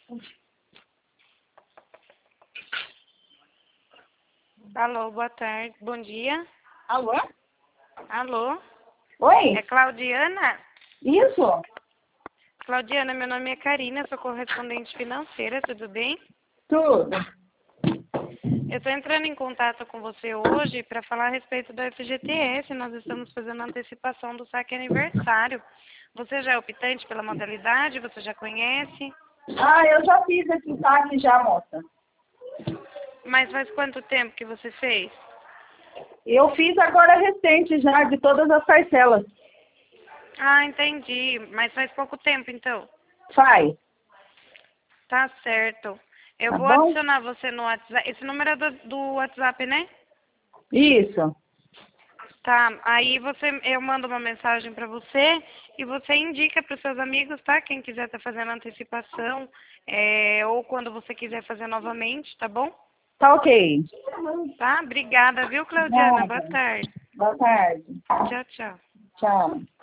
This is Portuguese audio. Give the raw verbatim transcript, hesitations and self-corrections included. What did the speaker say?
Alô, boa tarde. Bom dia. Alô? Alô? Oi? É Claudiana? Isso? Claudiana, meu nome é Karina, sou correspondente financeira, tudo bem? Tudo. Eu estou entrando em contato com você hoje para falar a respeito do F G T S. Nós estamos fazendo a antecipação do saque aniversário. Você já é optante pela modalidade? Você já conhece? Ah, eu já fiz esse saque já, moça. Mas faz quanto tempo que você fez? Eu fiz agora recente já, de todas as parcelas. Ah, entendi. Mas faz pouco tempo, então. Faz. Tá certo. Eu Tá vou bom? adicionar você no WhatsApp. Esse número é do, do WhatsApp, né? Isso. Tá. Aí você, eu mando uma mensagem para você e você indica para os seus amigos, tá? Quem quiser estar fazendo antecipação, é, ou quando você quiser fazer novamente, tá bom? Tá ok. Tá? Obrigada, viu, Claudiana? Boa Nada. tarde. Boa tarde. Tchau, tchau. Tchau.